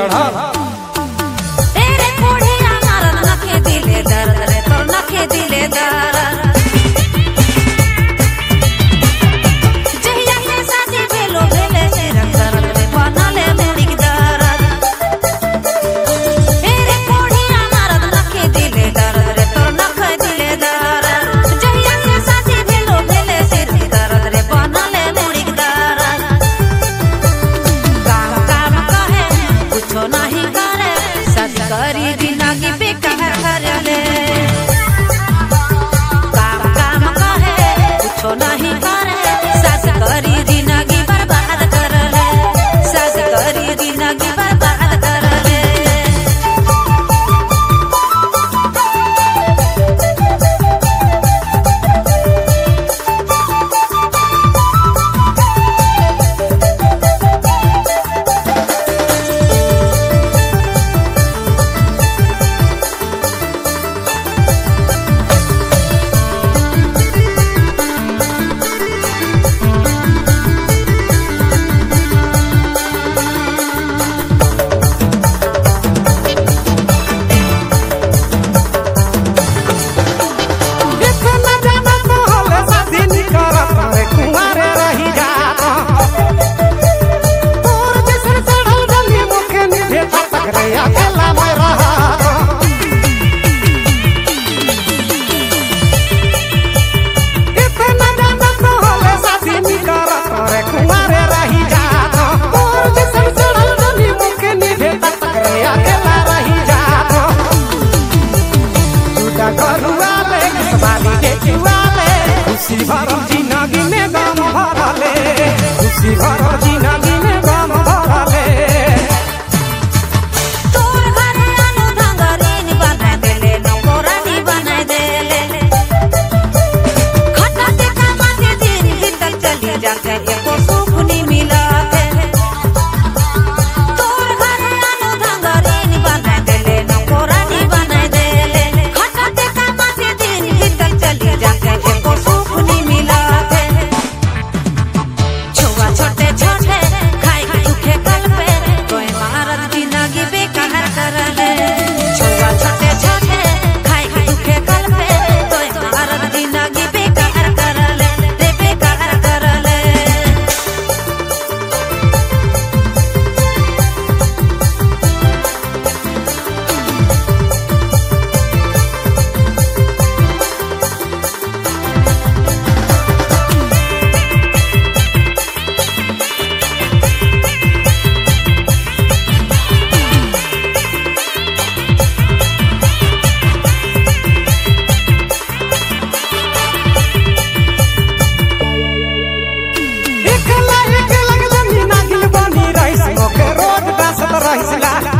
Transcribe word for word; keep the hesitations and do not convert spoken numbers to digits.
चढ़ा तेरे कोढ़िया मारन नखे दिले दर्द रे तोर नखे दिले दर्द जहिया के साथी भेलो भेले सिरक दर्द रे बनाले मुड़िक दर्द तेरे कोढ़िया मारन नखे दिले दर्द रे तोर नखे दिले दर्द जहिया के साथी भेलो भेले सिरक दर्द रे बनाले मुड़िक दर्द काम काम कहे कुछो नहीं करे शादी करी जिंदगी बेकार करले काम काम कहे कुछो नहीं करे शादी करी जिंदगी बर्बाद करले शादी करी जिंदगी बर्बाद करले खुशी भरो जिंदगी में गम भरले खुशी भरो जिंदगी में गम भरले तोर घरे आलू धंगरीन बना देले नौकरानी बना देले खटा देखा माथे दिन भीतर चली जाते एको सुख नहीं मिला तोर घरे आलू धंगरीन बना देले नौकरानी बना देले खटा देखा माथे दिन भीतर चली जाते एको सुख नहीं मिला छुआ छोटे छोटे खाई दुखे कल पे कोई मारत जिंदगी बेकार करले छुआ छोटे छोटे खाई दुखे कल पे कोई मारत जिंदगी बेकार करले रे बेकार करले एकला एकला जमीन गिल बनी रहिस मोके रोज दासत रहिसला